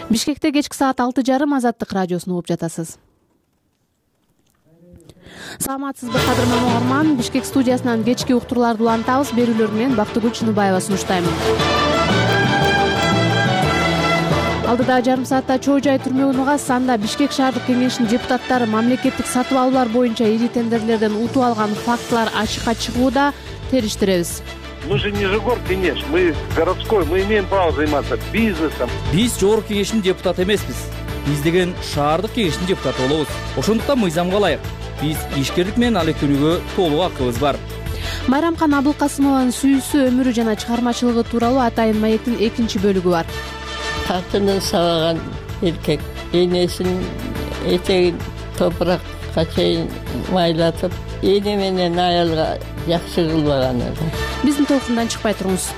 Бишкекте кечки саат 6:30 Азаттык радиосун угуп жатасыз. Саламатсызбы кадырман угарман, Бишкек студиясынан кечки уктурларды улантабыз. Берүүлөр менен Бактыгүл Чыныбаева сунуштаймын. Алдыда жарым саатта чоо жай түрмөгүн угасыз. Анда Бишкек шаардык кеңешинин депутаттары мамлекеттик сатып алуулар боюнча ири тендерлерден утуп алган фактылар ачыкка чыгууда, териштиребиз. Мы же не Жигор кеңеш, мы городской, мы имеем право заниматься бизнесом. Биз жогорку кеңештин депутаты эмеспиз. Биз деген шаардык кеңештин депутаты болобуз. Ошондуктан мыйзамга ылайык биз ишкерлик менен алектенүүгө толук акыбыз бар. Майрамкан Абылкасымованын сүйүүсү, өмүрү жана чыгармачылыгы тууралуу Атайын маектин 2 бөлүгү бар. Катынын сабаган эркек энесин этегин топуракка чейин майлатып, эне менен аялга жакшы кылбаган. Биздин толкундан чыкпай туруңуз.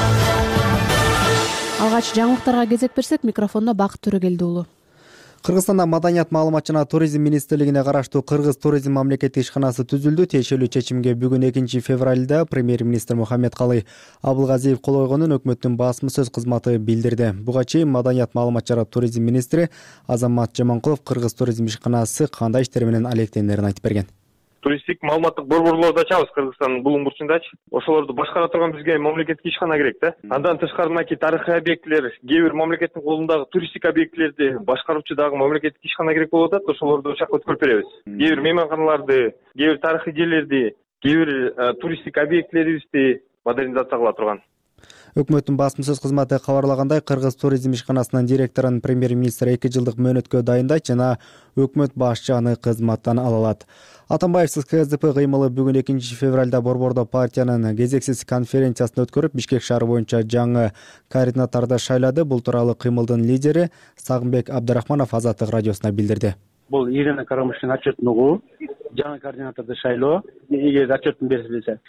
Алгач жаңылыктарга кезек берсек, микрофондо Бакыт Төрөгелди уулу. Кыргызстанда Маданият, маалымат жана туризм министрлигине караштуу Кыргыз туризм мамлекеттик ишканасы түзүлдү. Тиешелүү чечимге бүгүн 2 февралда премьер-министр Мухаммедкалый Абылгазиев кол койгонун өкмөттүн басма сөз кызматы билдирди. Буга чейин Маданият, маалымат жана туризм министри Азамат Жаманкулов Кыргыз туризм ишканасы кандай иштер менен алектенерин айтып берген. Туристтик маалыматтык борборлорду ачабыз Кыргызстандын булуң бурчундачы. Ошолорду башкара турган бизге мамлекеттик ишкана керек да. Андан тышкары мынакей тарыхый объектилер, кээ бир мамлекеттин колундагы туристтик объектилерди башкаруучу дагы мамлекеттик ишкана керек болуп атат. Ошолорду ошакка өткөрүп беребиз. Кээ бир мейманканаларды, кээ бир тарыхый жерлерди, кээ бир туристтик объектилерибизди модернизация кыла турган. Өкмөттүн басма сөз кызматы кабарлагандай, Кыргыз туризм ишканасынын директорун премьер-министр 2 жылдык мөөнөткө дайындайт жана өкмөт башчы аны кызматтан ала алат. Атамбаевсиз КСДП кыймылы бүгүн 2 февралда Борбордо партиянын кезексиз конференциясын өткөрүп, Бишкек шаары боюнча жаңы координатарды шайлады. Бул тууралуу кыймылдын лидери Сагынбек Абдрахманов Азаттык радиосуна билдирди. Бул Ирина Карамыштын отчетун угуу, жаңы координаторду шайлоо, эгер отчетун берилсе,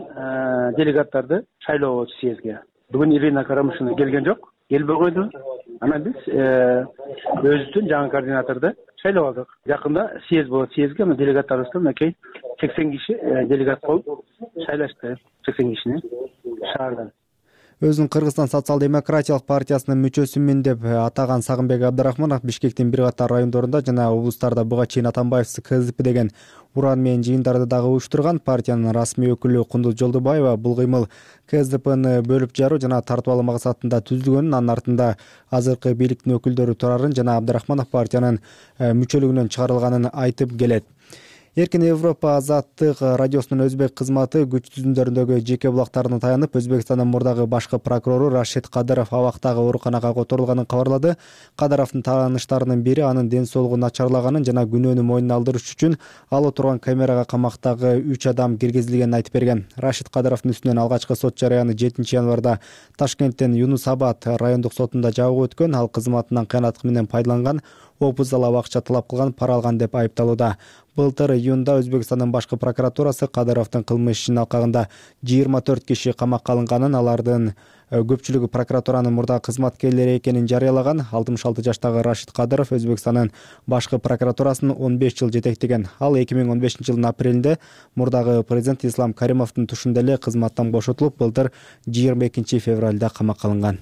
анан делегаттарды шайлоо болот съездге. Бүгүн Ирина Карамыштын келген жок, келбей койду. Анан биз өзүбүздүн жаңы координаторду шайлап алдык. Жакында съезд болот, съездге делегаттарыбыздан мынакей 80 киши делегат болуп шайлашты. 80 кишини шаардан. Өзүн Кыргызстан социал-демократиялык партиясынын мүчөсүмүн деп атаган Сагынбек Абдрахманов Бишкектин бир катар райондорунда жана облустарда буга чейин Атамбаевсиз КСДП деген уран менен жыйындарды дагы уюштурган. Партиянын расмий өкүлү Кундуз Жолдубаева бул кыймыл КСДПны бөлүп жаруу жана тартып алуу максатында түзүлгөнүн, анын артында азыркы бийликтин өкүлдөрү турарын жана Абдрахманов партиянын мүчөлүгүнөн чыгарылганын айтып келет. Эркин Европа Азаттык радиосунун өзбек кызматы күч түзүмдөрүндөгү жеке булактарына таянып, Өзбекстандын мурдагы башкы прокурору Рашид Кадыров абактагы ооруканага которулганын кабарлады. Кадыровдун тааныштарынын бири анын ден соолугу начарлаганын жана күнөөнү мойнуна алдырыш үчүн алып турган камерага камактагы 3 адам киргизилгенин айтып берген. Рашид Кадыровдун үстүнөн алгачкы сот жарыяны 7 январда Ташкенттин Юнус Абад райондук сотунда жабык өткөн. Ал кызматынан кыянаттык менен пайдаланган, опузалап акча талап кылган, пара алган деп айыпталууда. Былтыр июнда Өзбекстандын башкы прокуратурасы Кадыровдун кылмыш ишинин алкагында 24 киши камакка алынганын, алардын көпчүлүгү прокуратуранын мурдагы кызматкерлери экенин жарыялаган. 66 жаштагы Рашид Кадыров Өзбекстандын башкы прокуратурасын 15 жыл жетектеген. Ал 2015 жылдын апрелинде мурдагы президент Ислам Каримовдун тушунда эле кызматтан бошотулуп, былтыр 22 февралда камакка алынган.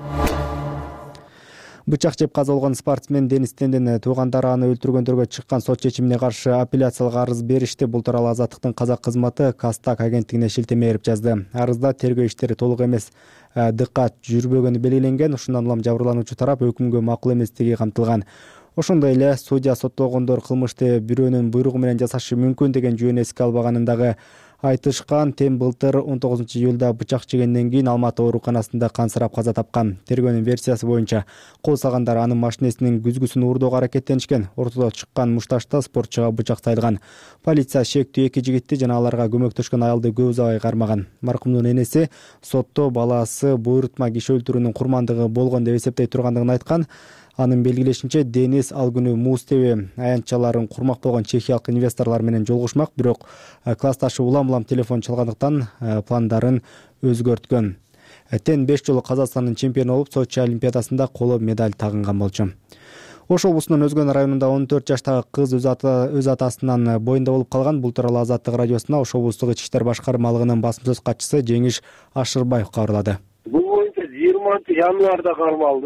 Бычак жеп каза болгон спортсмен Денис Тендин туугандары аны өлтүргөндөргө чыккан сот чечимине каршы апелляциялык арыз беришти. Бул тууралуу Азаттыктын казак кызматы Кастак агенттигине шилтеме берип жазды. Арызда тергөө иштери толук эмес, дыккат жүрбөгөнү белгиленген. Ушундан улам жабырлануучу тарап өкүмгө макул эместиги камтылган. Ошондой эле судья соттолгондор кылмышты бирөөнүн буйругу менен жасашы мүмкүн деген жүйөнү эске албаганын дагы айтышкан. Тем былтыр 19 июлда бычак жегенден кийин Алматы ооруканасында кансырап каза тапкан. Тергөөнүн версиясы боюнча кол сагандар анын машинесинин күзгүсүн уурдоого аракеттенишкен. Ортодо чыккан мушташта спортчуга бычак сайылган. Полиция шектүү 2 жигитти жана аларга көмөктөшкөн аялды көп узабай кармаган. Маркумдун энеси сотто баласы буйрутма киши өлтүрүүнүн курмандыгы болгон деп эсептей тургандыгын айткан. Анын белгилешинче, Денис ал күнү Муз ТВ аянтчаларын курмак болгон чехиялык инвесторлор менен жолугушмак, бирок классташы улам телефон чалгандыктан пландарын өзгөрткөн. Тен 5 жолу Казакстандын чемпиону болуп, Сочи олимпиадасында коло медаль тагынган болчу. Ош облусунун Өзгөн районунда 14 жаштагы кыз өз атасынын боюнда болуп калган. Бул тууралуу Азаттык радиосуна Ош облустук ички иштер башкармалыгынын басма сөз катчысы Жеңиш Ашырбаев кабарлады. Бул боюнча 20 январда кармалды.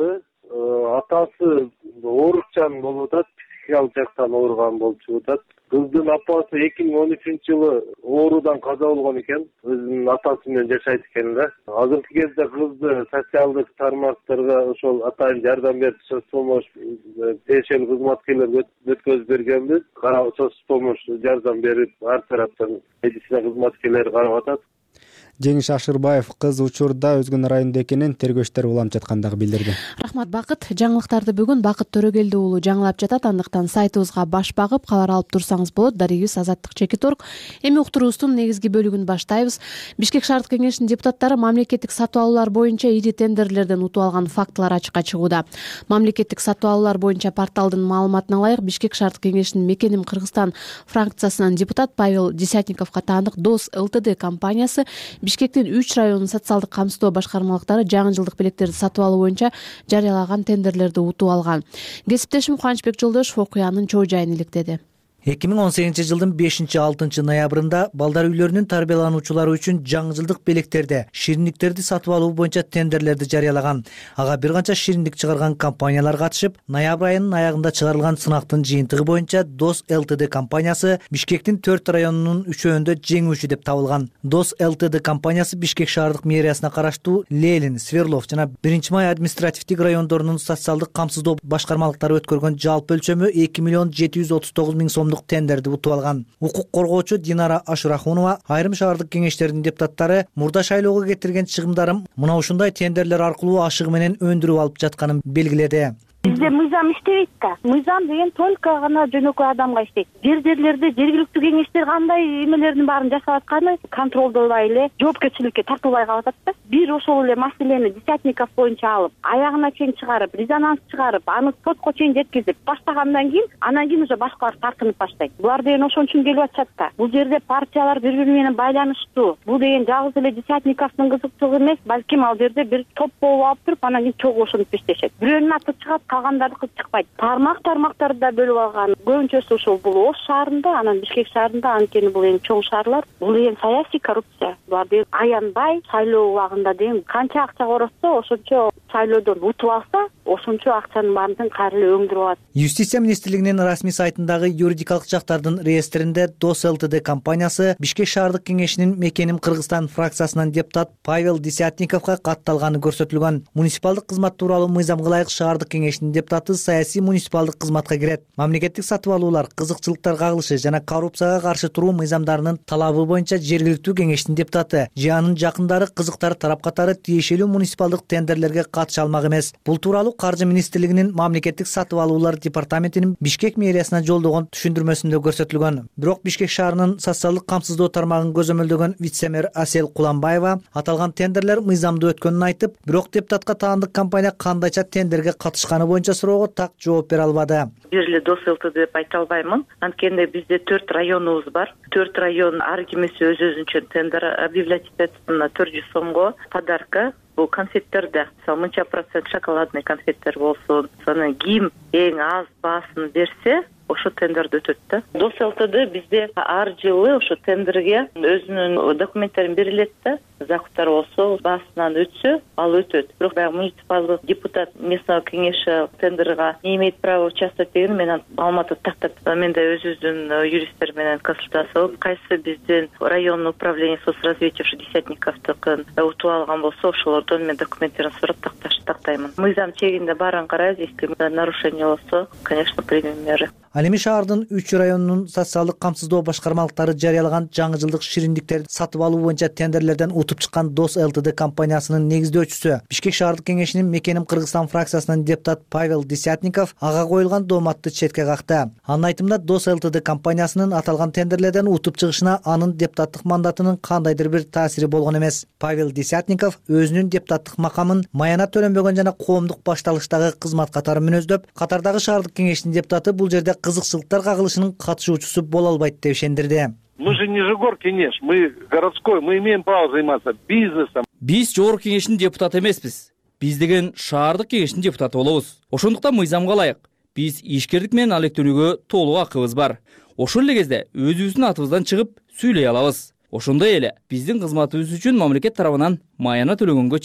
Атасы оорукчан болуп атат, психикалык жактан ооруган болчу атат. Кыздын апасы 2013-жылы оорудан каза болгон экен. Өзүнүн атасы менен жашайт экен да. Азыркы кезде кызды социалдык тармактарга ошол атайын жардам берип, соц помощь тиешелүү кызматкерлер өткөзүп бергенбиз. Соц помощь жардам берип, ар тараптан медицина кызматкерлери карап атат. Жеңиш Ашырбаев кыз учурда Өзгөн районунда экенин тергөө иштери уланып жаткандыгы билдирди. Рахмат Бакыт. Жаңылыктарды бүгүн Бакыт Төрөгелди уулу жаңылап жатат. Андыктан сайтыбызга баш багып кабар алып турсаңыз болот. Дарегибиз Азаттык Чекиторг. Эми уктуруубуздун негизги бөлүгүн баштайбыз. Бишкек шаардык кеңешинин депутаттары мамлекеттик сатып алуулар боюнча ири тендерлерден утуп алган фактылар ачыкка чыгууда. Мамлекеттик сатып алуулар боюнча порталдын маалыматына ылайык, Бишкек шаардык кеңешинин Мекеним Кыргызстан фракциясынан депутат Павел Десятниковго таандык ДОС ЛТД компаниясы Бишкектин 3 районунун социалдык камсыздоо башкармалыктары жаңы жылдык белектерди сатып алуу боюнча жарыялаган тендерлерди утуп алган. Кесиптешим Кубанычбек Жолдошов окуянын чоо жайын иликтеди. 2018-жылдын 5-6 ноябрында балдар үйлөрүнүн тарбиялануучулары үчүн жаңы жылдык белектерди, шириндиктерди сатып алуу боюнча тендерлерди жарыялаган. Ага бир канча шириндик чыгарган компаниялар катышып, ноябрь айынын аягында чыгарылган сынактын жыйынтыгы боюнча ДОС ЛТД компаниясы Бишкектин 4 районунун 3-өндө жеңүүчү деп табылган. ДОС ЛТД компаниясы Бишкек шаардык мэриясына караштуу Лелин, Сверлов жана 1-май административдик райондорунун социалдык камсыздоо башкармалыктары өткөргөн жалпы өлчөмү 2 миллион 739 миң сомдук тендерди утуп алган. Укук коргоочу Динара Ашурахунова айрым шаардык кеңештердин депутаттары мурда шайлоого кетирген чыгымдарын мына ушундай тендерлер аркылуу ашыгы менен өндүрүп алып жатканын белгиледи. Бизде мыйзам иштебейт да. Мыйзам деген только гана жөнөкөй адамга иштейт. Жерлерде жергиликтүү кеңештер кандай эмелердин баарын жасап атканы контролдолбай эле, жоопкерчиликке тартылбай калып атат да. Бир ошол эле маселени Десятников боюнча алып, аягына чейин чыгарып, резонанс чыгарып, аны сотко чейин жеткизип баштагандан кийин, анан кийин уже башкалар тартынып баштайт. Булар деген ошон үчүн келип атышат да. Бул жерде партиялар бири-бири менен байланыштуу. Бул деген жалгыз эле Десятниковдун кызыкчылыгы эмес, балким ал жерде бир топ болуп алып туруп, анан кийин чогулушуп иштешет. Бирөөнүн аты чыгат, калгандардыкы чыкпайт. Тармактарды да бөлүп алган. Көбүнчөсү ушул бул Ош шаарында, анан Бишкек шаарында, анткени бул эң чоң шаарлар. Бул деген саясий коррупция. Булар деген аянбай шайлоо убагында деген канча акча коротсо, ошончо шайлоодон утуп алса, ошончо акчанын баарын кайра эле өңдүрүп алат. Юстиция министрлигинин расмий сайтындагы юридикалык жактардын реестринде ДОС ЛТД компаниясы Бишкек шаардык кеңешинин Мекеним Кыргызстан фракциясынан депутат Павел Десятниковго катталганы көрсөтүлгөн. Муниципалдык кызмат тууралуу мыйзамга ылайык шаардык кеңешинин депутаты саясий муниципалдык кызматка кирет. Мамлекеттик сатып алуулар, кызыкчылыктар кагылышы жана коррупцияга каршы туруу мыйзамдарынын талабы боюнча жергиликтүү кеңештин депутаты же анын жакындары кызыктар тарап катары тиешелүү муниципалдык тендерлерге катыша алмак эмес. Бул тууралуу Каржы министрлигинин мамлекеттик сатып алуулар департаментинин Бишкек мэриясына жолдогон түшүндүрмөсүндө көрсөтүлгөн. Бирок Бишкек шаарынын социалдык камсыздоо тармагын көзөмөлдөгөн вице-мэр Асел Куланбаева аталган тендерлер мыйзамдуу өткөнүн айтып, бирок депутатка таандык компания кандайча тендерге катышканы боюнча суроого так жооп бере албады. Бир эле ДОС ЛТД деп айта албаймын. Анткени бизде 4 районубуз бар. 4 район ар кимиси өз-өзүнчө тендер объявлять этет. 400 сомго подарка. Бул конфеттерде, мынча процент шоколадный конфеттер болсун, анан ким эң аз баасын берсе, ошо тендерди өтөт да. ДОС ЛТД бизде ар жылы ошо тендерге өзүнүн документтерин берилет да. Закуптар болсо, баасынан өтсө, ал өтөт. Бирок баягы муниципалдык депутат местного кеңеши тендерга не имеет права участвовать деген менен маалыматты тактап, мен да өзүбүздүн юристтер менен консультация кылып, кайсы биздин районный управление соцразвития Десятниковдукун утуп алган болсо, ошолордон мен документтерин сурап тактаймын. Мыйзам чегинде баарын карайбыз, если нарушение болсо, конечно, примем меры. Ал эми шаардын 3 районунун социалдык камсыздоо башкармалыктары жарыялаган жаңы жылдык шириндиктерди сатып алуу боюнча тендерлерден утуп чыккан ДОС ЛТД компаниясынын негиздөөчүсү Бишкек шаардык кеңешинин Мекеним Кыргызстан фракциясынын депутат Павел Десятников ага коюлган дооматты четке какты. Анын айтымында ДОС ЛТД компаниясынын аталган тендерлерден утуп чыгышына анын депутаттык мандатынын кандайдыр бир таасири болгон эмес. Павел Десятников өзүнүн депутаттык макамын маянат төлөнбөгөн жана коомдук башталыштагы кызмат катары мүнөздөп, катардагы шаардык кеңештин депутаты бул жерде кызыкчылыктар кагылышынын катышуучусу боло албайт деп ишендирди. Мы же не Жигор кеңеш, мы городской, мы имеем право заниматься бизнесом. Биз жогорку кеңештин депутаты эмеспиз. Биз деген шаардык кеңештин депутаты болобуз. Ошондуктан мыйзамга ылайык биз ишкерлик менен алектенүүгө толук акыбыз бар. Ошол эле кезде өзүбүздүн атыбыздан чыгып сүйлөй алабыз. Ошондой эле биздин кызматыбыз үчүн мамлекет тарабынан маяна төлөгөнгө чейин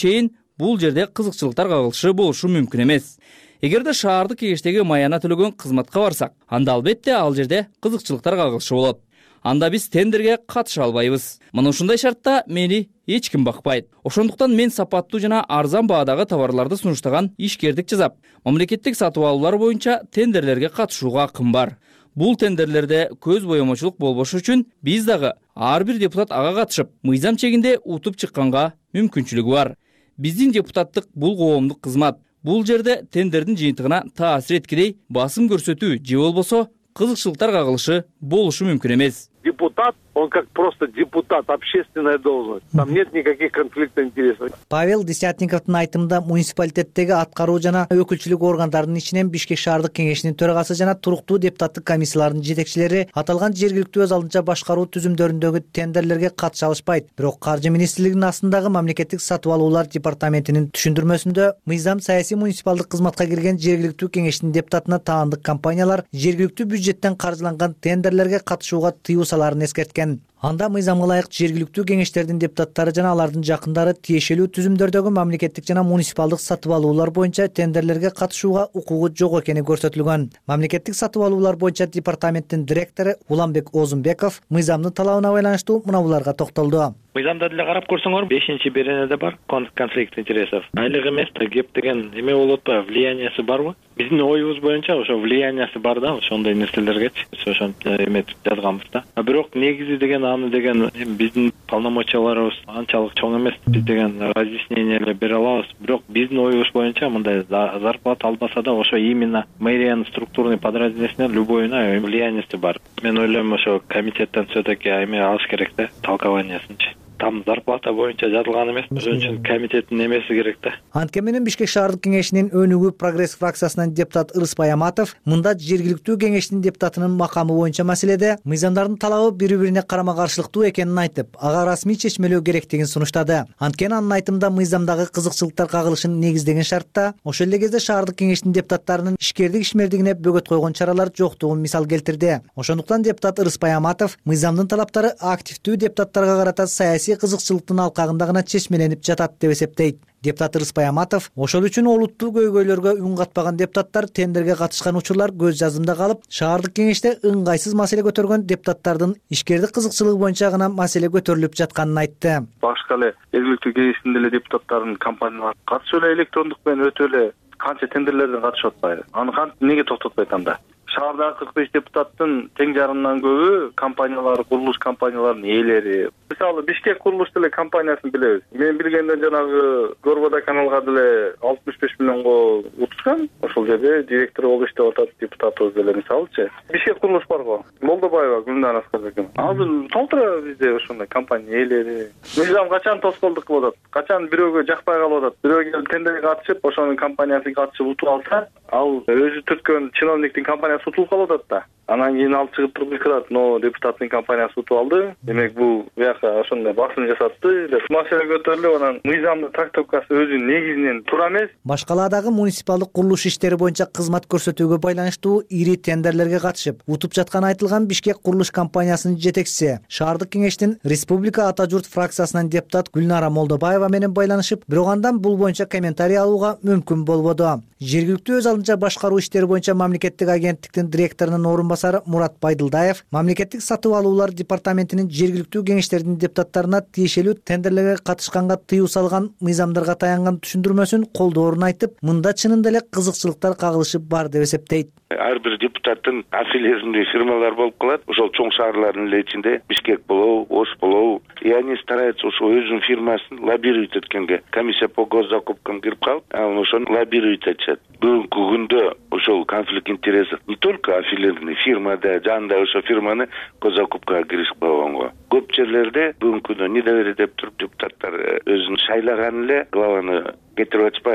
бул жерде кызыкчылыктар кагылышы болушу мүмкүн эмес. Эгерде шаардык кеңештеги маяна төлөгөн кызматка барсак, анда албетте ал жерде кызыкчылыктар кагылышы болот. Анда биз тендерге катыша албайбыз. Мына ушундай шартта мени эч ким бакпайт. Ошондуктан мен сапаттуу жана арзан баадагы товарларды сунуштаган ишкердик жасап, мамлекеттик сатып алуулар боюнча тендерлерге катышууга акым бар. Бул тендерлерде көз боемочулук болбошу үчүн биз дагы ар бир депутат ага катышып, мыйзам чегинде утуп чыкканга мүмкүнчүлүгү бар. Биздин депутаттык бул коомдук кызмат. Бул жерде тендердин жыйынтыгына таасир эткидей басым көрсөтүү же болбосо кызыкчылыктар кагылышы болушу мүмкүн эмес. Депутат, он как просто депутат, общественная должность. Там нет никаких конфликтов интересов. Павел Десятниковдун айтымында муниципалитеттеги аткаруу жана өкүлчүлүк органдарынын ичинен Бишкек шаардык кеңешинин төрагасы жана туруктуу депутаттык комиссиялардын жетекчилери аталган жергиликтүү өз алдынча башкаруу түзүмдөрүндөгү тендерлерге катыша алышпайт. Бирок Каржы министрлигинин астындагы мамлекеттик сатып алуулар департаментинин түшүндүрмөсүндө мыйзам саясий муниципалдык кызматка кирген жергиликтүү кеңештин депутатына таандык компаниялар жергиликтүү бюджеттен каржыланган тендерлерге катышууга тыюу салаарын эскерткен. Анда мыйзамга ылайык жергиликтүү кеңештердин депутаттары жана алардын жакындары тиешелүү түзүмдөрдөгү мамлекеттик жана муниципалдык сатып алуулар боюнча тендерлерге катышууга укугу жок экени көрсөтүлгөн. Мамлекеттик сатып алуулар боюнча департаменттин директору Уланбек Озунбеков мыйзамдын талабына байланыштуу мына буларга токтолду. Мыйзамда деле карап көрсөңөр 5-беренеде бар конфликт интересов. Айлык эмес да кеп деген эме болот ба, влияниясы барбы? Биздин оюбуз боюнча ошо влияниясы бар да, ошондой нерселергечи ошончо эметип жазганбыз да. Бирок негизи деген аны деген биздин полномочияларыбыз анчалык чоң эмес. Биз деген разъяснение эле бере алабыз. Бирок биздин оюбуз боюнча мындай зарплата албаса да ошо именно мэриянын структурный подразделениесине любойуна влияниясы бар. Мен ойлойм ошо комитеттен все-таки эме алыш керек да, толкованиясынчы. Там зарплата боюнча жазылган эмес. Ошон үчүн комитеттин эмеси керек да. Анткени менен Бишкек шаардык кеңешинин өнүгүү прогресс фракциясынан депутат Ырыспай Аматов мында жергиликтүү кеңештин депутатынын макамы боюнча маселеде мыйзамдардын талабы бири-бирине карама-каршылыктуу экенин айтып, ага расмий чечмелөө керектигин сунуштады. Анткени анын айтымында мыйзамдагы кызыкчылыктар кагылышын негиздеген шартта ошол эле кезде шаардык кеңештин депутаттарынын ишкердик ишмердигине бөгөт койгон чаралар жоктугун мисал келтирди. Ошондуктан депутат Ырыспай Аматов мыйзамдын талаптары активдүү депутаттарга карата саясий кызыкчылыктын алкагында гана чечмеленип жатат деп эсептейт. Депутат Ырыспай Аматов ошол үчүн олуттуу көйгөйлөргө үн катпаган депутаттар тендерге катышкан учурлар көз жазымда калып, шаардык кеңеште ыңгайсыз маселе көтөргөн депутаттардын ишкердик кызыкчылыгы боюнча гана маселе көтөрүлүп жатканын айтты. Башка эле жергиликтүү кеңештин деле депутаттарынын компаниялар катышып эле электрондук менен өтө эле канча тендерлерден катышып атпайбы? Аны кантип неге токтотпойт анда? Шаардагы 45 депутаттын тең жарымынан көбү компаниялар, курулуш компанияларынын ээлери. Мисалы Бишкек курулуш деле компаниясын билебиз. Мен билгенден жанагы Горвода каналга деле 65 миллионго утушкан. Ошол жерде директор болуп иштеп атат депутатыбыз деле мисалычы. Бишкек курулуш барго. Молдобаева Гүлнар Аскарбековна. Азыр толтура бизде ошондой компания ээлери. Мыйзам качан тоскоолдук кылып атат? Качан бирөөгө жакпай калып атат? Бирөө келип тендерге катышып, ошонун компаниясына катышып утуп алса, ал өзү түрткөн чиновниктин компаниясы утулуп калып атат да. Анан кийин алып чыгып туруп кырат, но депутаттын компаниясы утуп алды. Демек бул бияка ошондой басым жасатты деп маселе көтөрүлүп, анан мыйзамдын трактовкасы өзү негизинен туура эмес. Башкалаадагы муниципалдык курулуш иштери боюнча кызмат көрсөтүүгө байланыштуу ири тендерлерге катышып, утуп жатканы айтылган Бишкек курулуш компаниясынын жетекчиси, шаардык кеңештин Республика Ата журт фракциясынан депутат Гүлнара Молдобаева менен байланышып, бирок андан бул боюнча комментарий алууга мүмкүн болбоду. Жергиликтүү өз алдынча башкаруу иштери боюнча мамлекеттик агенттиктин директорунун орун басары Мурат Байдылдаев мамлекеттик сатып алуулар департаментинин жергиликтүү кеңештердин депутаттарына тиешелүү тендерлерге катышканга тыюу салган мыйзамдарга таянган түшүндүрмөсүн колдоорун айтып, мында чынында эле кызыкчылыктар кагылышы бар деп эсептейт. Ар бир депутаттын аффилированный фирмалар болуп калат. Ошол чоң шаарлардын эле ичинде Бишкек болобу, Ош болобу, и они стараются ошо өзүнүн фирмасын лоббировать эткенге. Комиссия по госзакупкам кирип калып, ошону лоббировать этишет. Бүгүнкү күндө ошол конфликт интересов не только аффилированный фирмада, жанында ошо фирманы госзакупкага киришип койгонго. Көп жерлерде бүгүнкү күндө недоверие деп туруп депутаттар өзүн шайлаган эле главаны кетирип атышпайбы.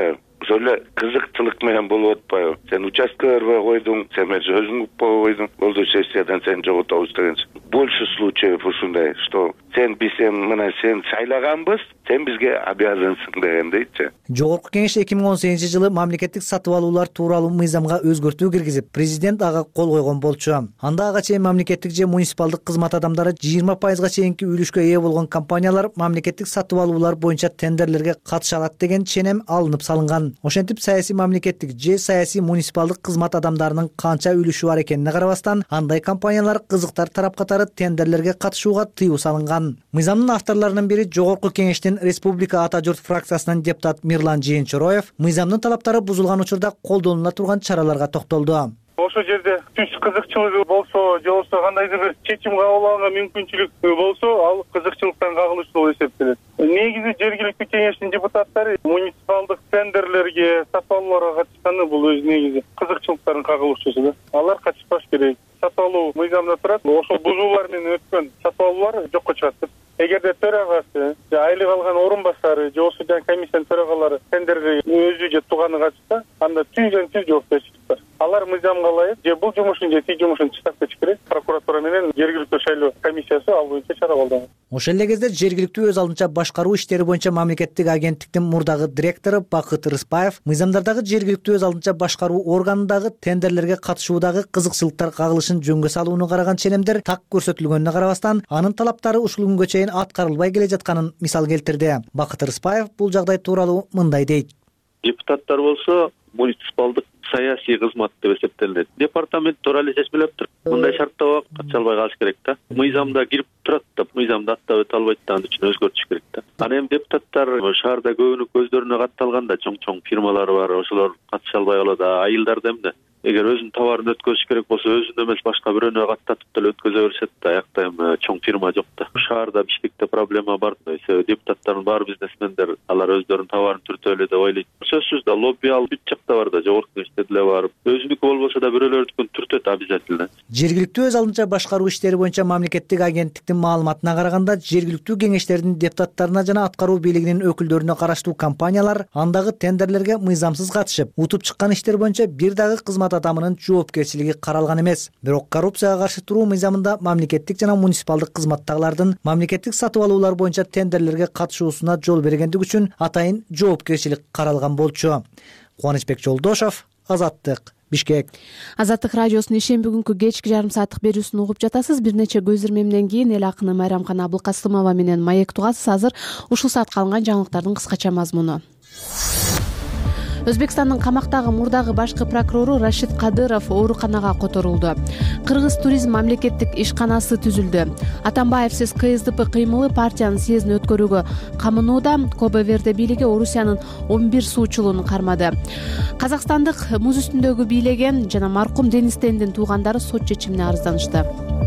ошол эле кызыкчылык менен болуп атпайбы? Сен участка бербей койдуң, сен өзүң укпай койдуң, болду сессиядан сен жоготобуз деген. Больше случаев ушундай, что биз мына сен шайлаганбыз, сен бизге обязансың дегендейчи. Жогорку кеңеш 2018 жылы мамлекеттик сатып алуулар тууралуу мыйзамга өзгөртүү киргизип, президент ага кол койгон болчу. Анда ага чейин мамлекеттик же муниципалдык кызмат адамдары 20% чейинки үлүшкө ээ болгон компаниялар мамлекеттик сатып алуулар боюнча тендерлерге катыша алат деген ченем алынып салынган. Ошентип саясий мамлекеттик же саясий муниципалдык кызмат адамдарынын канча үлүшү бар экенине карабастан, андай компаниялар кызыктар тарап катары тендерлерге катышууга тыюу салынган. Мыйзамдын авторлорунун бири Жогорку кеңештин Республика Ата журт фракциясынын депутат Мирлан Жээнчороев мыйзамдын талаптары бузулган учурда колдонула турган чараларга токтолду. Ошол жерде түз кызыкчылыгы болсо, же болбосо кандайдыр бир чечим кабыл алганга мүмкүнчүлүк болсо, ал кызыкчылыктан кагылыш болуп эсептелет. Негизи жергиликтүү кеңештин депутаттары муниципалдык тендерлерге, сатып алууларга катышканы бул өз негизи кызыкчылыктардын кагылышчысы да. Алар катышпаш керек. Сатып алуу мыйзамда турат, ошол бузуулар менен өткөн сатып алуулар жокко чыгат. Эгерде төрагасы же айлык алган орун басары же ошол комиссиянын төрагалары тендерге өзү же тууганы катышса, анда түз жоопкерчилик бар. Алар мыйзамга ылайык же бул жумушун же тиги жумушун чыштап кетишкерек. Прокуратура менен жергиликтүү шайлоо комиссиясы ал боюнча чара колдонот. Ошол эле кезде жергиликтүү өз алдынча башкаруу иштери боюнча мамлекеттик агенттиктин мурдагы директору Бакыт Рыспаев мыйзамдардагы жергиликтүү өз алдынча башкаруу органындагы тендерлерге катышуудагы кызыкчылыктар кагылышын жөнгө салууну караган ченемдер так көрсөтүлгөнүнө карабастан, анын талаптары ушул күнгө чейин аткарылбай келе жатканын мисал келтирди. Бакыт Рыспаев бул жагдай тууралуу мындай дейт. Депутаттар болсо муниципалдык саясий кызмат деп эсептелет. Департамент туура эле чечмелеп тур. Мындай шарттоо катыша албай калыш керек да. Мыйзамда кирип турат да, мыйзамды аттап өтө албайт да, аны үчүн өзгөртүш керек да. Аны эми депутаттар шаарда көбүнө көздөрүнө катталганда чоң фирмалар бар, ошолор катыша албай калат. Айылдарда эмне? Эгер өзүнүн товарын өткөзүш керек болсо, өзүнө эмес башка бирөөнө каттатып деле өткөзө беришет да. Аякта эми чоң фирма жок да. Шаарда Бишкекте проблема бар. Депутаттардын баары бизнесмендер, алар өздөрүнүн товарын түртө эле деп ойлойт. Сөзсүз да лобби ал бүт жакта бар да, жогорку кеңеште деле бар. Өзүнүкү болбосо да бирөөлөрдүкүн түртөт обязательно. Жергиликтүү өз алдынча башкаруу иштери боюнча мамлекеттик агенттиктин маалыматына караганда, жергиликтүү кеңештердин депутаттарына жана аткаруу бийлигинин өкүлдөрүнө караштуу компаниялар андагы тендерлерге мыйзамсыз катышып, утуп чыккан иштер боюнча бир дагы кызмат адамынын жоопкерчилиги каралган эмес. Бирок коррупцияга каршы туруу мыйзамында мамлекеттик жана муниципалдык кызматтагылардын мамлекеттик сатып алуулар боюнча тендерлерге катышуусуна жол бергендик үчүн атайын жоопкерчилик каралган болчу. Кубанычбек Жолдошов, Азаттык, Бишкек. Азаттык радиосунун ишемби күнкү кечки жарым сааттык берүүсүн угуп жатасыз. Бир нече көз ирмемден кийин эл акыны Майрамкан Абылкасымова менен маек тугасыз. Азыр ушул саатка алынган жаңылыктардын кыскача мазмуну. Өзбекстандын камактагы мурдагы башкы прокурору Рашид Кадыров ооруканага которулду. Кыргыз туризм мамлекеттик ишканасы түзүлдү. Атамбаевсиз КСДП кыймылы партиянын съездин өткөрүүгө камынууда. Кобо-Верде бийлиги Орусиянын 11 суучулуун кармады. Казакстандык муз үстүндөгү бийлеген жана маркум Денис Тендин туугандары сот чечимине арызданышты.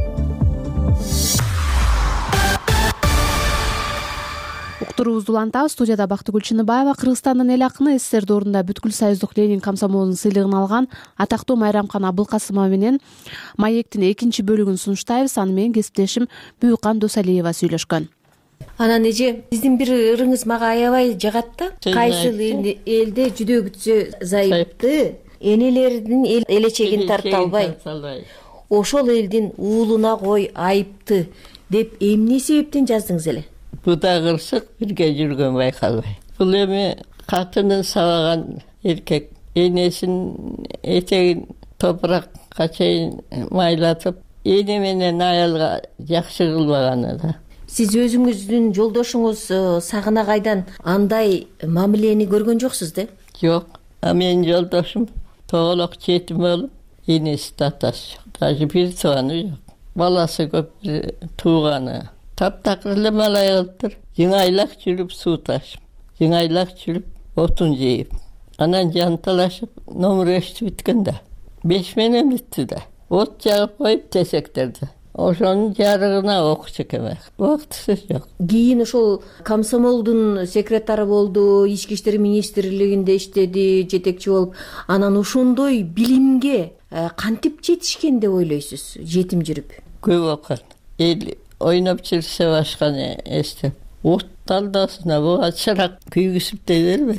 Уктуруубузду улантабыз. Студияда Бактыгүл Чыныбаева. Кыргызстандын эл акыны СССР доорунда бүткүл союздук Ленин комсомолунун сыйлыгын алган атактуу Майрамкан Абылкасымова менен маектин экинчи бөлүгүн сунуштайбыз. Аны менен кесиптешим Бүйүккан Досалиева сүйлөшкөн. Анан эже, биздин бир ырыңыз мага аябай жагат да. Кайсыл элде жүдө бүтсө зайыпты, энелердин элечегин тарта албай, ошол элдин уулуна кой айыпты деп эмне себептен жаздыңыз эле? Буда кырсык бирге жүргөн байкалбай. Бул эми катынын сабаган эркек энесин этегин топуракка чейин майлатып, эне менен аялга жакшы кылбаганы да. Сиз өзүңүздүн жолдошуңуз Сагынагайдан андай мамилени көргөн жоксуз да? Жок. Менин жолдошум тоголок жетим болуп, энеси татасы жок. Даже бир тууганы жок. Баласы көп тууганы. Таптакыр эле малай кылыптыр. Жыңайлак жүрүп суу ташып, жыңайлак жүрүп отун жейип, анан жанталашып номер эшитип бүткөн да. 5 менен бүттү да. От жагып коюп тесектерди. Ошонун жарыгына окучу экен. Убактысы жок. Кийин ошол комсомолдун секретары болду, ички иштер министрлигинде иштеди, жетекчи болуп, анан ошондой билимге кантип жетишкен деп ойлойсуз, жетим жүрүп? Көп окуган. Эл ойноп жүрсө башканы эстеп, от талдасына буга чырак күйгүзүп дей бербептир.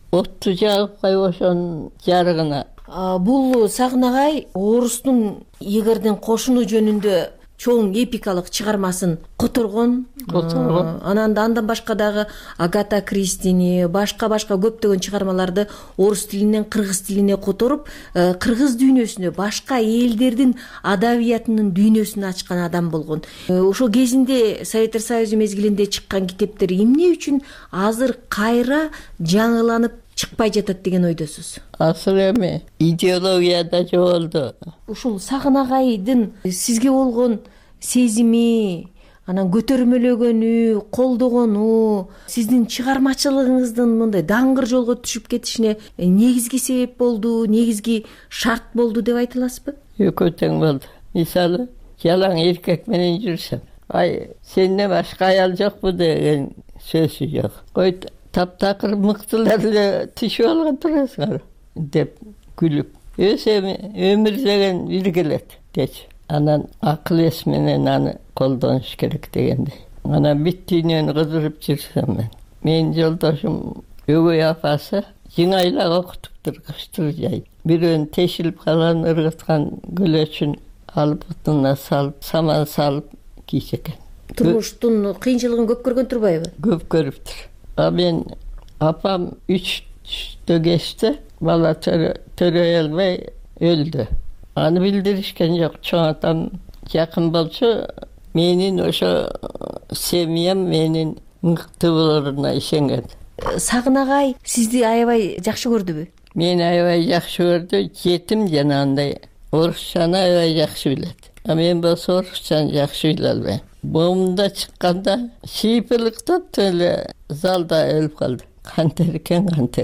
отту жагып коюп ошонун жарыгына. Бул Сагын агай орустун Игордун кошуну жөнүндө чоң эпикалык чыгармасын которгон. Андан башка дагы Агата Кристини, башка көптөгөн чыгармаларды орус тилинен кыргыз тилине которуп, кыргыз дүйнөсүнө, башка элдердин адабиятынын дүйнөсүн ачкан адам болгон. Ошол кезинде Советтер Союзу мезгилинде чыккан китептер эмне үчүн азыр кайра жаңыланып чыкпай жатат деген ойдосуз? Асыл эми идеологияда жоолду. Ушул Сагын агайдын сизге болгон сезими, анан көтөрмөлөгөнү, колдогону, сиздин чыгармачылыгыңыздын мындай даңгыр жолго түшүп кетишине негизги себеп болду, негизги шарт болду деп айта аласызбы? Экөө тең болду. Мисалы, жалаң эркек менен жүрсөм, ай, сенден башка аял жокпу деген сөзү жок. Кой, таптакыр мыктылар эле түшүп алган турасыңар деп күлүп, өмүр деген бир келет дечи. Анан акыл эс менен аны колдонуш керек дегендей. Анан бүт дүйнөнү кыдырып жүрсөм менин жолдошум өгөй апасы жыңайлап окутуптур кыштыр жай. Бирөөнү тешилип калган ыргыткан көлөчүн алып бутуна салып, саман салып кийсе экен. Турмуштун кыйынчылыгын көп көргөн турбайбы? Көп көрүптүр. Мен апам 3-тө кечти, бала төрөй албай өлдү. Аны билдиришкен жок. Чоң атам жакын болчу, менин ошо семьям менин мыкты болоруна ишенген. Сагын агай сизди аябай жакшы көрдүбү? Мени аябай жакшы көрдү. Жетим жанагындай орусчаны аябай жакшы билет. Мен болсо орусчаны жакшы биле албайм. Момунда чыкканда шийпиликтеп эле залда өлүп калды. Кантеркен.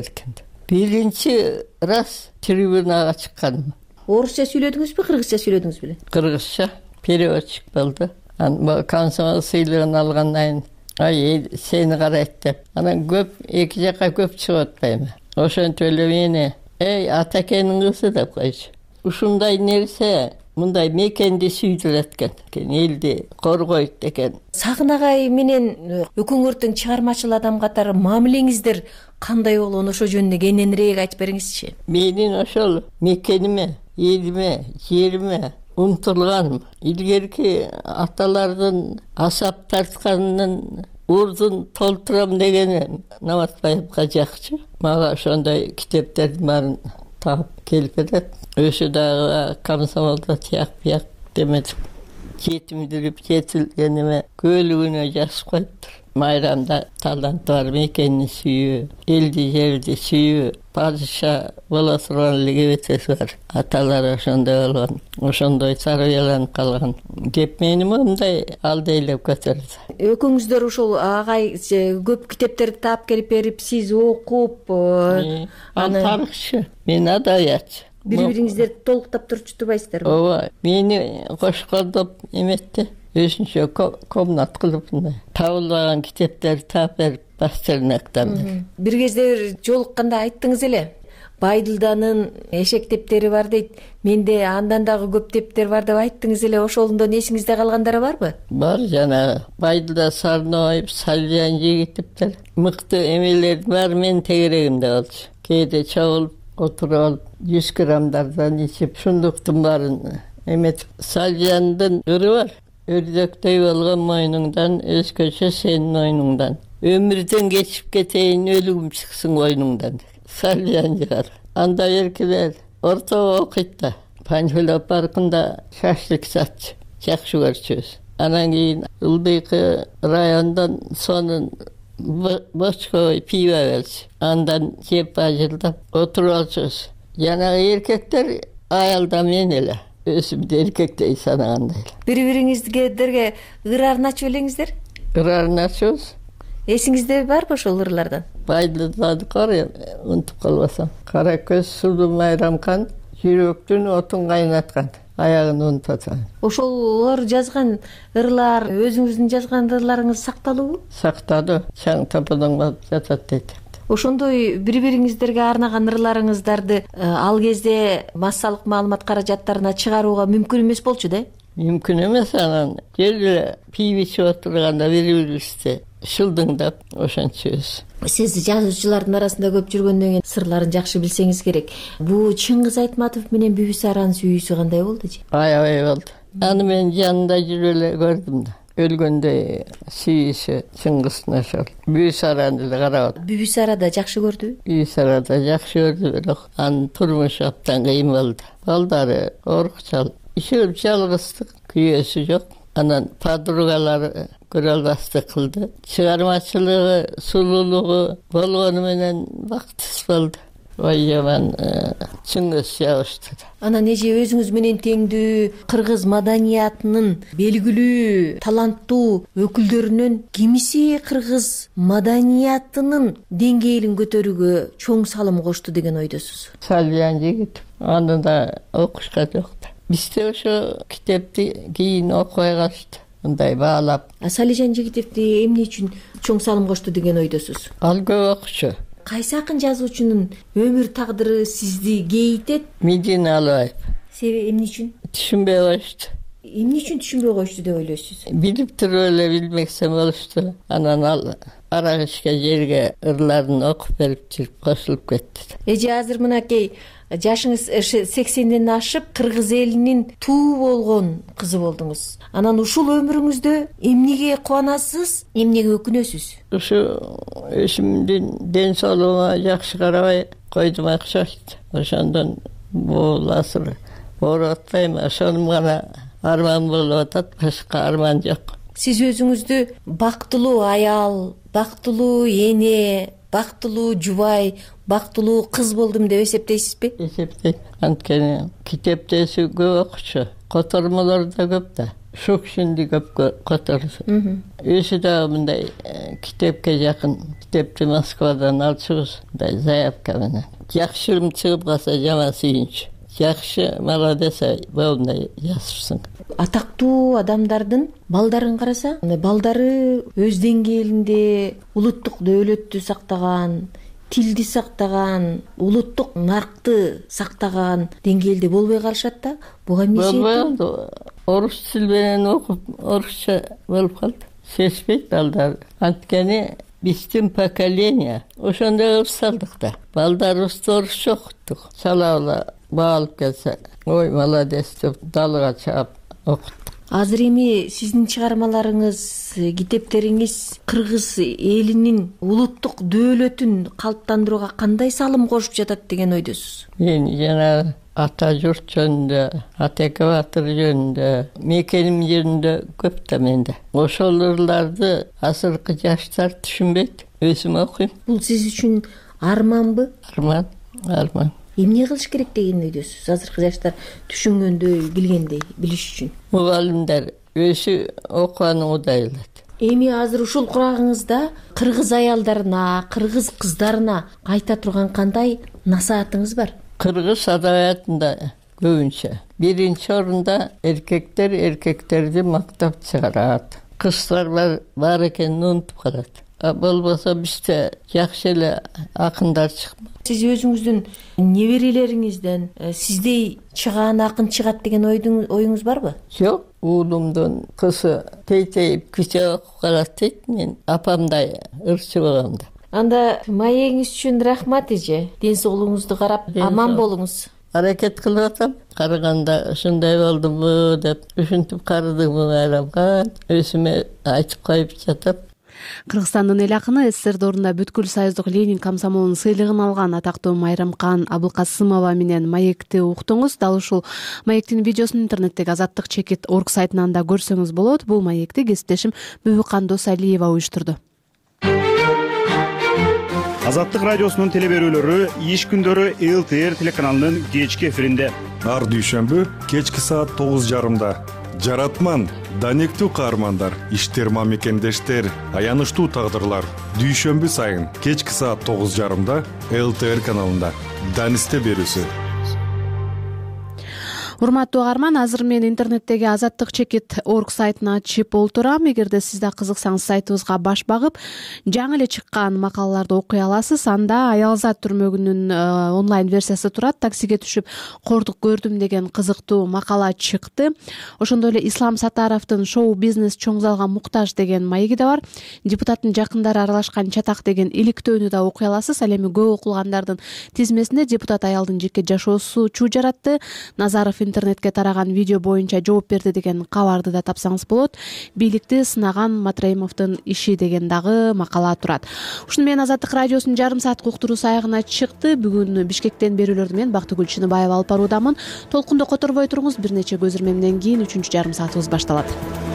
Биринчи раз трибунага чыкканым. Орусча сүйлөдүңүзбү, кыргызча сүйлөдүңүзбү? Кыргызча. Переводчик болду. Комсомол сыйлыгын алгандан кийин, сени карайт деп. Анан эки жака көп чыгып атпайбы? Ошентип эле мени, атакенин кызы деп койчу. Ушундай нерсе мындай мекенди сүйдүрөт экен, элди коргойт экен. Сагын агай менен өкүңөртүн чыгармачыл адам катары мамилеңиздер кандай болгон, ошо жөнүндө кененирээк айтып бериңизчи. Менин ошол мекениме, элиме, жериме умтулганым, илгерки аталардын асап тартканынын урдун толтурам дегени Намазбаевга жакчы. Мага ошондой китептердин баарын таап келип кетет. Өшө дагы комсомолдо тияк деметип, жетимдирип жетилгениме көлүгүнө жазып коюптур. Майрамда таланты бар мекенин сүйүү, элди жерди сүйүү, падыша боло турган легибетеси бар. Аталар ошондой болгон, ошондой тарбияланып калган деп мени мындай алдайлап көтөрдү. Өкүңүздөр ошол агай көп китептерди таап келип берип, сиз окуп, аны тарыхчы, мен адабиятчы. Бири-бириңиздерди толуктап турчу турбайсыздарбы? Ооба, мени кошкондоп эметти. Өзүнчө комнат кылып табылбаган китептерди таап берип Пастернактан. Бир кезде жолукканда айттыңыз эле, Байдылданын эшек тептери бар дейт. Менде андан дагы көп тептер бар деп айттыңыз эле. Ошолундон эсиңизде калгандары барбы? Бар, жана Байдылда Сарноев, Сальян жигитиптер, мыкты эмелердин баары менин тегерегимде болчу. Кээде чогулуп отуруп алып 100 граммдардан ичип, шундуктун баарын эметип. Сальяндын ыры бар. Өрдөктөй болгон мойнуңдан, өзгөчө сенин ойнуңдан. Өмүрдөн кечип кетейин, өлүгүм чыксын ойнуңдан. Сальян жыгар. Анда эркелер ортого окуйт да. Панфилов паркында шашлык сатчу. Жакшы көрчүбүз. Анан кийин Ылдыйкы райондон сонун бочкой пиво берчү. Андан жеп ажылдап отуруп алчубуз. Жанагы эркектер аялда мен эле. Өзүмдү эркектей санагандай. Бири-бириңиздерге ырарын ачып элеңиздер? Ырарын ачыбыз. Эсиңизде барбы ошол ырлардан? Байдылдады кор, унутуп калбасам. Кара көз сулуу Майрамкан жүрөктүн отун кайнаткан. Аягын унутуп атам. Ошолор жазган ырлар, өзүңүздүн жазган ырларыңыз сакталыбы? Сактады. Чаң тападан болуп жатат дейт. Ошондой бири-бириңиздерге арнаган ырларыңыздарды ал кезде массалык маалымат каражаттарына чыгарууга мүмкүн эмес болчу да? Мүмкүн эмес, анан жерде пиво ичип отурганда бири-бирибизди шылдыңдап ошентчүбүз. Сиз жазуучулардын арасында көп жүргөндөн кийин сырларын жакшы билсеңиз керек. Бул Чыңгыз Айтматов менен Бүбүсаранын сүйүүсү кандай болду же? Аябай болду. Аны мен жанында жүрүп эле көрдүм да. Өлгөндө сүйүүсү Чыңгыздын ошол. Бүбүсараны эле карап. Бүбүсара да жакшы көрдүбү? Бүбүсара да жакшы көрдү, бирок анын турмушу абдан кыйын болду. Балдары орукчал. Иши жалгыздык, күйөөсү жок. Анан подругалары көрө албастык кылды. Чыгармачылыгы, сулуулугу болгону менен бактысыз болду. Ой жаман Чыңгыз жабышты. Анан эже өзүңүз менен теңдүү кыргыз маданиятынын белгилүү таланттуу өкүлдөрүнөн кимиси кыргыз маданиятынын деңгээлин көтөрүүгө чоң салым кошту деген ойдосуз? Салиян жигит. Аны да окушка жок да. Бизде ошо китепти кийин окубай калышты. Мындай баалап. Салижан Жигитевди эмне үчүн чоң салым кошту деген ойдосуз? Ал көп окучу. Кайсы акын жазуучунун өмүр тагдыры сизди кейитет? Медина Алыбаев. Себеби эмне үчүн? Түшүнбөй коюшту. Эмне үчүн түшүнбөй коюшту деп ойлойсуз? Билип туруп эле билмексем болушту. Анан ал арак ишке жерге ырларын окуп берип жүрүп кошулуп кетти. Эже азыр мынакей жашыңыз 80ден ашып кыргыз элинин туу болгон кызы болдуңуз. Анан ушул өмүрүңүздө эмнеге кубанасыз, эмнеге өкүнөсүз? Ушу өзүмдүн ден соолугума жакшы карабай койдум окшойт. Ошондон бул асыр ооруп атпайм. Ошону гана арман болуп атат, башка арман жок. Сиз өзүңүздү бактылуу аял, бактылуу эне, бактылуу жубай, бактылуу кыз болдум деп эсептейсизби? Эсептейм. Анткени китептеси көп окучу, котормолор да көп да. Ушул кишинди көп которду. Өзү да мындай китепке жакын, китепти Москвадан алчубуз, мындай заявка менен. Жакшырым чыгып калса жаман сүйүнчү. Жакшы молодец болмай жазыпсың. Атактуу адамдардын балдарын караса, балдары өз деңгээлинде улуттук дөөлөттү сактаган, тилди сактаган, улуттук наркты сактаган деңгээлде болбой калышат да. Буга эмне себеп? Болбой, орус тил менен окуп, орусча болуп калды. Сезбейт балдар. Анткени биздин поколение ошондой кылып салдык да. Балдарыбызды орусча окуттук. Салабыла баалып келсе, ой, молодец деп далыга чаап окуттук. Азыр эми сиздин чыгармаларыңыз, китептериңиз кыргыз элинин улуттук дөөлөтүн калыптандырууга кандай салым кошуп жатат деген ойдосуз? Мен жана ата журт жөнүндө, Атеке Батыр жөнүндө, мекеним жөнүндө көп да менде. Ошол ырларды азыркы жаштар түшүнбөйт. Өзүм окуйм. Бул сиз үчүн арманбы? Арман. Эмне кылыш керек деген ойдосуз? Азыркы жаштар түшүнгөндөй, билгендей билиш үчүн. Мугалимдер өзү окуганы удай элет. Эми азыр ушул курагыңызда кыргыз аялдарына, кыргыз кыздарына айта турган кандай насаатыңыз бар? Кыргыз адабиятында көбүнчө биринчи орунда эркектер эркектерди мактап чыгарат. Кыздар бар экенин унутуп калат. Болбосо бизде жакшы эле акындар чыкпайт. Сиз өзүңүздүн неберелериңизден сиздей чыгаан акын чыгат деген оюңуз барбы? Жок, уулумдун кызы тейтейип киче окуп калат дейт. Мен апамдай ырчы болом да. Анда маегиңиз үчүн рахмат эже. Ден соолугуңузду карап, аман болуңуз. Аракет кылып атам. Караганда ушундай болдумбу деп, ушинтип карадымбы айламган. Өзүмө айтып коюп жатам. Кыргызстандын эл акыны СССР доорунда бүткүл союздук Ленин комсомолунун сыйлыгын алган атактуу Майрамкан Абылкасымова менен маекти уктуңуз. Дал ушул маектин видеосун интернеттеги azatlyk.org сайтынан да көрсөңүз болот. Бул маекти кесиптешим Бүбүкан Досалиева уюштурду. Азаттык радиосунун телеберүүлөрү иш күндөрү ЛТР телеканалынын кечки эфиринде. Ар дүйшөмбү кечки саат 9:30. Жаратман, данектүү каармандар, иштер мамекендештер, аянычтуу тагдырлар. Дүйшөмбү сайын кечки саат 9:30 ЛТР каналында. Данисте берүүсү. Урматтуу угарман, азыр мен интернеттеги azattik.org сайтын ачып олтурам. Эгерде сиз да кызыксаңыз сайтыбызга баш багып, жаңы эле чыккан макалаларды окуй аласыз. Анда Аялзат түрмөгүнүн онлайн версиясы турат. Таксиге түшүп кордук көрдүм деген кызыктуу макала чыкты. Ошондой эле Ислам Сатаровдун шоу бизнес чоң залга муктаж деген маеги да бар. Депутаттын жакындары аралашкан чатак деген иликтөөнү да окуй аласыз. Ал эми көп окулгандардын тизмесинде депутат аялдын жеке жашоосу чуу жаратты. Назаров интернетке тараган видео боюнча жооп берди деген кабарды да тапсаңыз болот. Бийликти сынаган Матраимовдун иши деген дагы макала турат. Ушуну менен Азаттык радиосунун жарым сааттык уктуруусу аягына чыкты. Бүгүн Бишкектен берүүлөрдү мен Бактыгүл Чыныбаева алып баруудамын. Толкунду которбой туруңуз. Бир нече көзүрмемден кийин 3-жарым саатыбыз башталат.